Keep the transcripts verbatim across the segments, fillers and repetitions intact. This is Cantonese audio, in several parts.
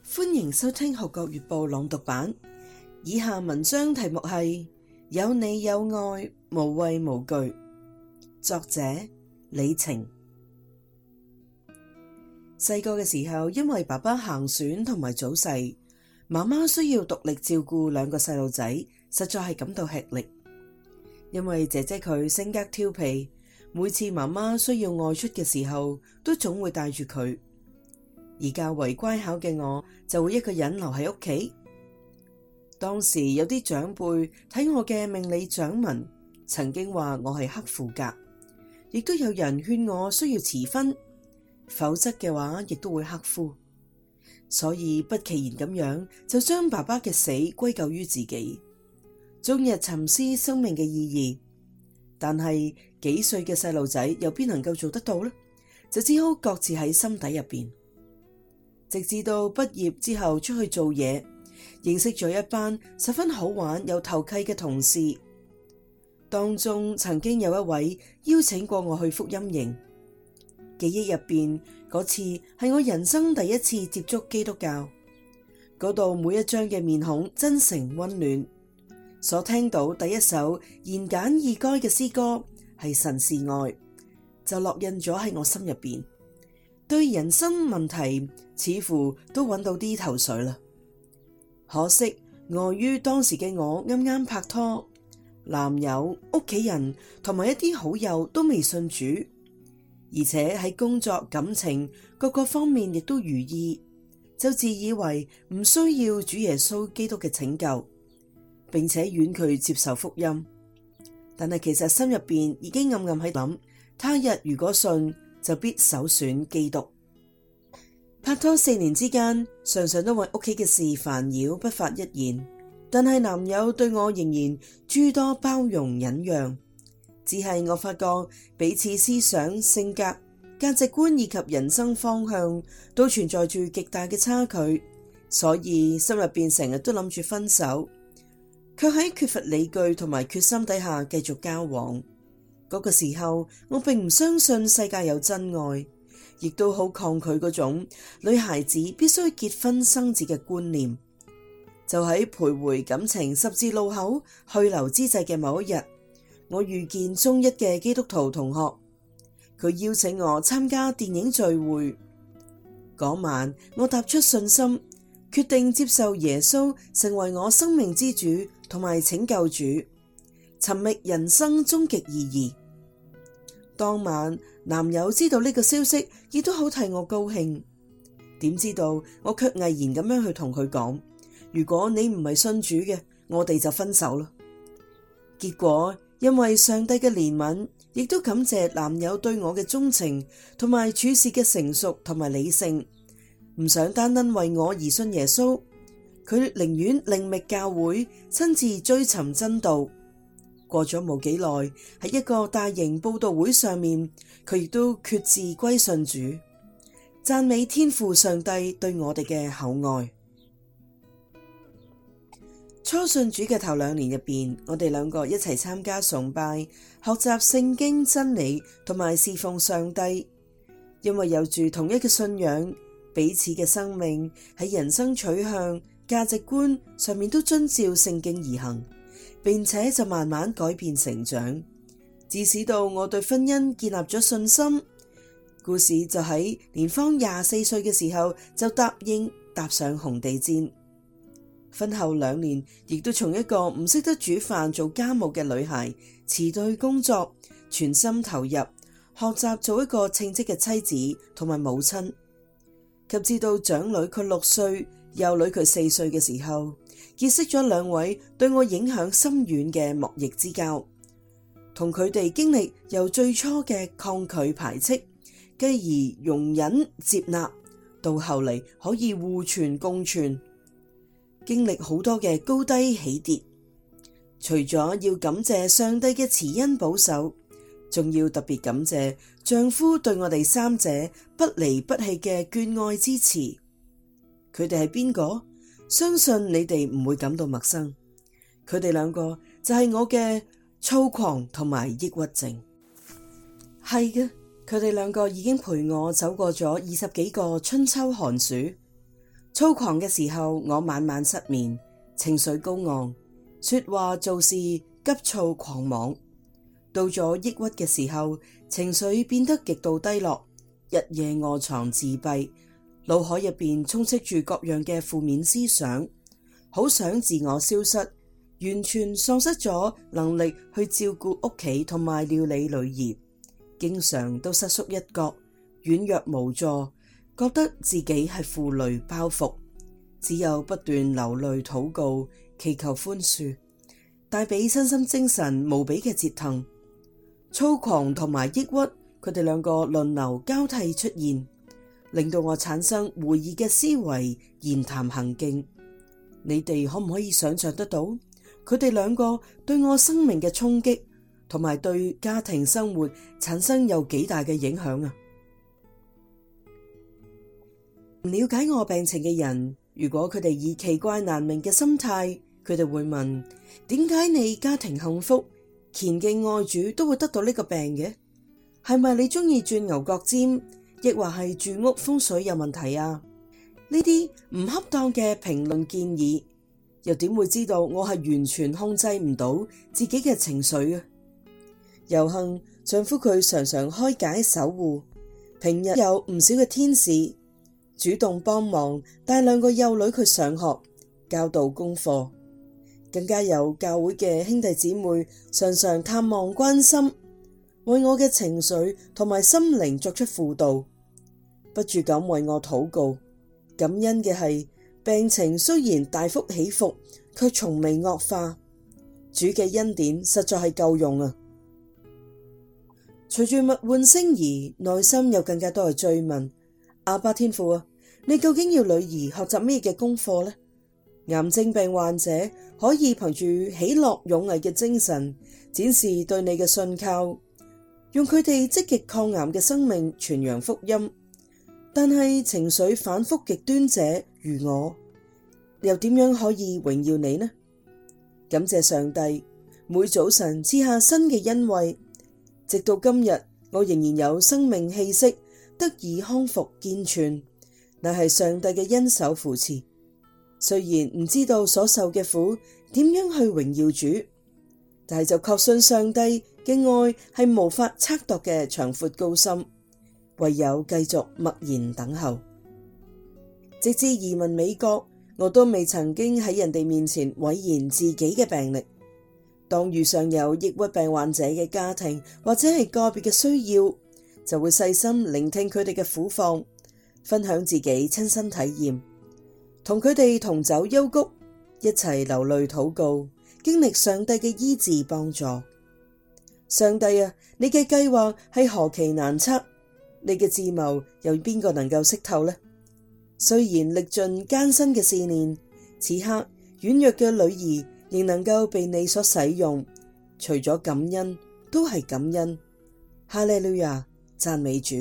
歡迎收聽《號角月報》朗讀版。以下文章題目係有你有愛，無畏無懼。作者李晴。細個嘅時候，因為爸爸行船同埋早逝，媽媽需要獨力照顧兩個細路仔，實在係感到吃力。因為姐姐佢性格調皮，每次媽媽需要外出嘅時候，都總會帶住佢。而較為乖巧嘅我，就會一個人留喺屋企。當時有啲長輩睇我嘅命理掌紋，曾經話我係克父格，亦都有人勸我需要遲婚，否則嘅話亦都會克夫。所以不其然咁樣，就將爸爸嘅死歸咎於自己，終日沉思生命嘅意義。但係幾歲嘅細路仔又邊能夠做得到呢？就只好各自喺心底入邊。直至到畢業之後出去做嘢，認識咗一班十分好玩又投契嘅同事。當中曾經有一位邀請過我去福音營，記憶入邊嗰次係我人生第一次接觸基督教。嗰度每一張嘅面孔真誠溫暖，所聽到第一首言簡意賅嘅詩歌係神是愛，就烙印咗喺我心入邊。對人生問題似乎都揾到啲頭緒啦。可惜礙於當時嘅我啱啱拍拖，男友、屋企人同埋一啲好友都未信主，而且喺工作、感情各個方面亦都如意，就自以為唔需要主耶穌基督嘅拯救，並且婉拒接受福音。但係其實心入邊已經暗暗喺諗，他日如果信，就必首選基督。拍拖四年之間，常常都為屋企嘅事煩擾，不發一言。但係男友對我仍然諸多包容忍讓，只係我發覺彼此思想、性格、價值觀以及人生方向都存在住極大嘅差距，所以心入邊成日都諗住分手，卻喺缺乏理據同埋決心底下繼續交往。嗰個時候，我並唔相信世界有真愛，亦都好抗拒嗰種女孩子必須結婚生子嘅觀念。就喺徘徊感情十字路口去留之際嘅某一日，我遇見中一嘅基督徒同學，佢邀請我參加電影聚會。嗰晚，我踏出信心，決定接受耶穌成為我生命之主同埋拯救主，尋覓人生終極意義。當晚，男友知道呢個消息，亦都好替我高興。點知道我卻毅然咁樣去同佢講，如果你唔係信主嘅，我哋就分手啦。結果因為上帝嘅憐憫，亦都感謝男友對我嘅鍾情同埋處事嘅成熟同埋理性，唔想單單為我而信耶穌，佢寧願另覓教會，親自追尋真道。過咗冇幾耐，喺一個大型佈道會上面，佢亦都決志歸信主，讚美天父上帝對我哋嘅厚愛。初信主嘅頭兩年入邊，我哋兩個一齊參加崇拜，學習聖經真理同埋侍奉上帝。因為有住同一嘅信仰，彼此嘅生命喺人生取向、價值觀上面都遵照聖經而行，並且就慢慢改變成長，致使到我對婚姻建立咗信心。故事就喺年方廿四歲嘅時候就答應踏上紅地毯。婚後兩年，亦都從一個唔識得煮飯做家務嘅女孩辭退工作，全心投入學習做一個稱職嘅妻子同埋母親。及至到長女佢六歲，幼女佢四歲嘅時候，結識咗兩位對我影響深遠嘅莫逆之交，同佢哋經歷由最初嘅抗拒排斥，繼而容忍接納，到後嚟可以互存共存，經歷好多嘅高低起跌。除咗要感謝上帝嘅慈恩保守，仲要特別感謝丈夫對我哋三者不離不棄嘅眷愛支持。佢哋係邊個？相信你哋唔會感到陌生。佢哋兩個就係我嘅躁狂同埋抑鬱症。係嘅，佢哋兩個已經陪我走過咗二十幾個春秋寒暑。 躁狂嘅時候，我晚晚失眠，情緒高昂，說話做事急躁狂妄。到咗抑鬱嘅時候，情緒變得極度低落，日夜臥床自閉，腦海入邊充斥住各樣嘅負面思想，好想自我消失，完全喪失咗能力去照顧屋企同埋料理女兒，經常都瑟縮一角，軟弱無助，覺得自己係負累包袱，只有不斷流淚禱告，祈求寬恕，帶俾身心精神無比嘅折騰。躁狂同埋抑鬱，佢哋兩個輪流交替出現，令到我產生狐疑嘅思維、言談行徑。你哋可唔可以想象得到，佢哋兩個對我生命嘅衝擊，同埋對家庭生活產生有幾大嘅影響啊？唔了解我病情嘅人，如果佢哋以奇怪難明嘅心態，佢哋會問：點解你家庭幸福，虔敬愛主都會得到呢個病嘅？係咪你中意轉牛角尖，亦或係住屋風水有問題啊？呢啲唔恰當嘅評論建議，又點會知道我係完全控制唔到自己嘅情緒啊？有幸丈夫佢常常開解守護，平日有唔少嘅天使主動幫忙帶兩個幼女佢上學教導功課，更加有教會嘅兄弟姊妹常常探望關心，為我嘅情緒同埋心靈作出輔導，不住咁為我禱告。感恩嘅係，病情雖然大幅起伏，卻從未惡化。主嘅恩典實在係夠用啊！隨住物換星移，內心有更加多嘅追問：阿爸天父啊，你究竟要女兒學習咩嘅功課呢？癌症病患者可以憑住喜樂勇毅嘅精神，展示對你嘅信靠，用佢哋積極抗癌嘅生命傳揚福音。但係情緒反覆極端者如我，又點樣可以榮耀你呢？感謝上帝，每早晨賜下新嘅恩惠，直到今日我仍然有生命氣息，得以康復健全，乃係上帝嘅恩手扶持。雖然唔知道所受嘅苦點樣去榮耀主，但係就確信上帝嘅愛係無法測度嘅長闊高深，唯有繼續默然等候。直至移民美國，我都未曾經喺人哋面前諱言自己嘅病歷。當遇上有抑鬱病患者嘅家庭或者係個別嘅需要，就會細心聆聽佢哋嘅苦況，分享自己親身體驗，同佢哋同走幽谷，一齊流淚禱告，經歷上帝嘅醫治幫助。上帝啊，你嘅計劃係何其難測，你嘅智謀有邊個能夠識透呢？雖然歷盡艱辛嘅試煉，此刻軟弱嘅女兒仍能夠被你所使用，除咗感恩都係感恩。哈利路亞，讚美主。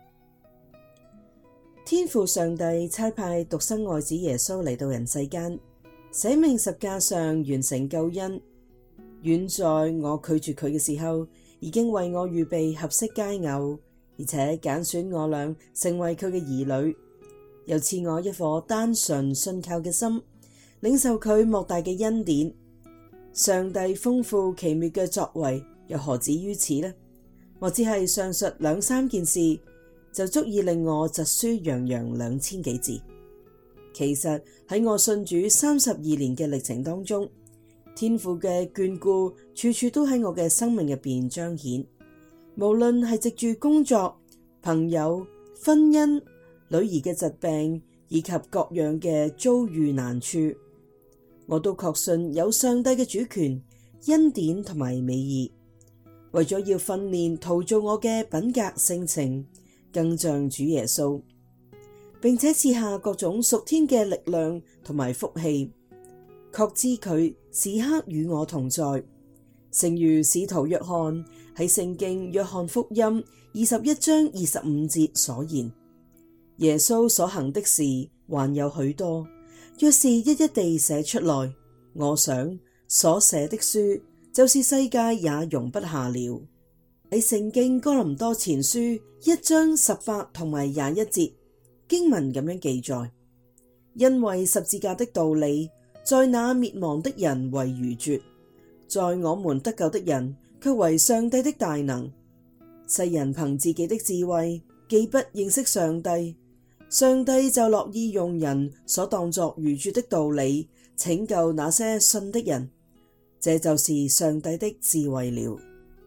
天父上帝差派獨生愛子耶穌嚟到人世間，捨命十架上完成救恩。遠在我拒絕佢嘅時候，已經為我預備合適佳偶，而且揀選我倆成為佢嘅兒女，又賜我一顆單純信靠嘅心，領受佢莫大嘅恩典。上帝豐富奇妙嘅作為又何止於此呢？我只係上述兩三件事，就足以令我疾書洋洋兩千幾字。其實喺我信主三十二年嘅歷程當中，天父嘅眷顧處處都喺我嘅生命入邊彰顯。無論係藉住工作、朋友、婚姻、女兒嘅疾病，以及各樣嘅遭遇難處，我都確信有上帝嘅主權、恩典同埋美意。為咗要訓練陶造我嘅品格性情，更像主耶穌，並且賜下各種屬天嘅力量同埋福氣，確知佢時刻與我同在。誠如使徒約翰喺聖經約翰福音二十一章二十五節所言，耶穌所行的事還有許多，若是一一地寫出來，我想所寫的書就是世界也容不下了。喺聖經哥林多前書一章十八同埋廿一節經文咁樣記載， 因為十字架的道理，在那滅亡的人為愚拙，在我們得救的人卻為上帝的大能。世人憑自己的智慧，既不認識上帝，上帝就樂意用人所當作愚拙的道理，拯救那些信的人。這就是上帝的智慧了。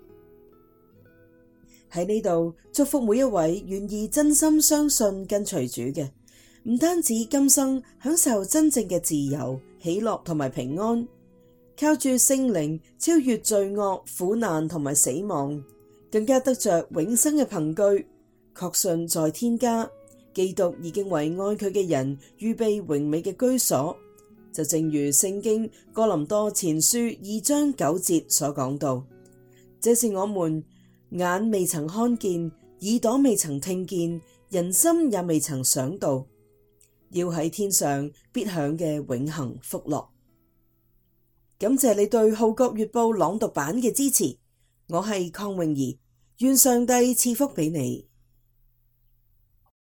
喺呢度祝福每一位願意真心相信跟隨主嘅，唔單止今生享受真正嘅自由、喜樂同埋平安，靠住聖靈超越罪惡、苦難同埋死亡，更加得着永生嘅憑據，確信在天家，基督已經為愛佢嘅人預備榮美嘅居所。就正如聖經哥林多前書二章九節所講到，這是我們眼未曾看見，耳朵未曾聽見，人心也未曾想到，要喺天上必享嘅永恆福樂。感謝你對《號角月報》朗讀版嘅支持，我係鄺詠儀，願上帝賜福俾你。